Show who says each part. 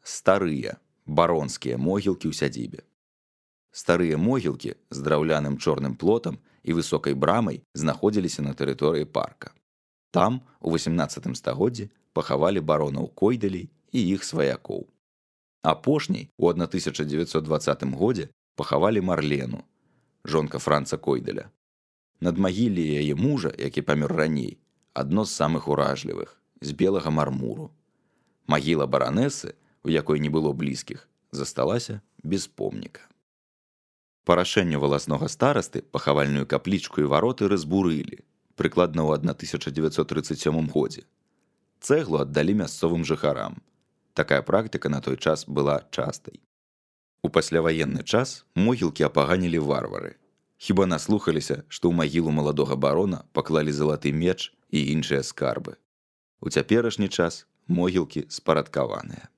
Speaker 1: Старыя баронскія могілкі ў сядзібе. Старыя могілкі з драўляным чорным плотам і высокай брамай знаходзіліся на тэрыторыі парка. Там у 18 стагоддзі пахавалі баронаў Койдэлей і іх сваякоў. Апошняй у 1920 годзе пахавалі Марлену, жонка Франца Койдэля. Надмагілле яе мужа, які памёр раней, адно з самых уражлівых, з белага мармуру. Магіла баранесы, у якой не было блізкіх, засталася без помніка. Па рашэнню валаснога старасты пахавальную каплічку і вароты разбурылі, прыкладна ў 1937 годзе. Цэглу аддалі мясцовым жыхарам. Такая практыка на той час была частай. У пасляваенны час могілкі апаганілі варвары. Хіба наслухаліся, што ў магілу маладога барона паклалі залаты меч і іншыя скарбы. У цяперашні час могілкі спарадкаваныя.